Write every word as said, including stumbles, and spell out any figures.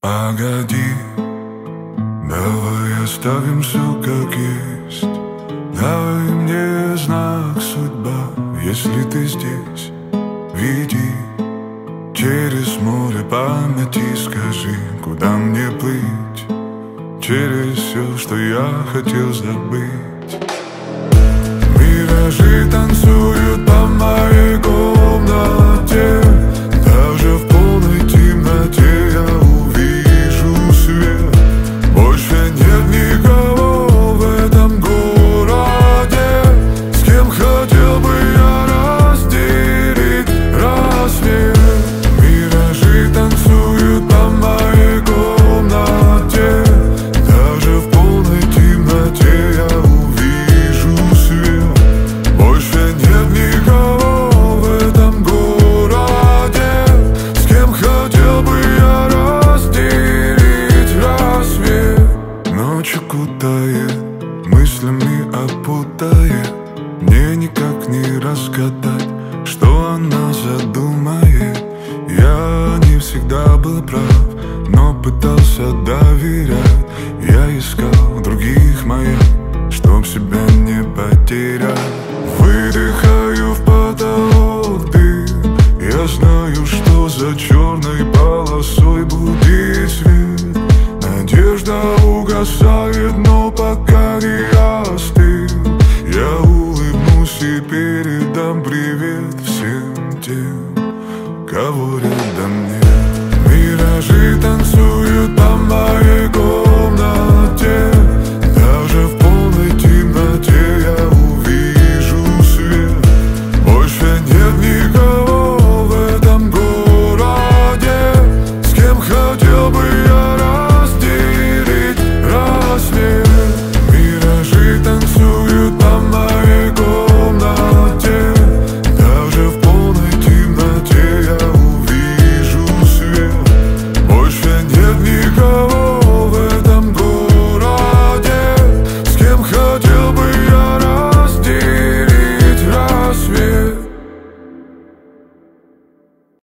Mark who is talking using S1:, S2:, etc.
S1: Погоди, давай оставим все как есть. Дай мне знак, судьба, если ты здесь. Веди через море памяти, скажи, куда мне плыть, через все, что я хотел забыть. Миражи танцуют по моей комнате, даже в полной темноте я увижу свет. Больше нет никого в этом городе, с кем хотел бы я разделить рассвет. Миражи танцуют по моей комнате, даже в полной темноте я увижу свет. Больше нет никого в этом городе, с кем хотел бы я разделить рассвет. Ночь укутает, мыслями опутает, мне никак не разгадать, что она задумает. Я не всегда был прав, но пытался доверять. Я искал других маяк, чтоб себя не потерять. Выдыхаю в потолок дым, я знаю, что за черной полосой будет свет. Надежда угасает.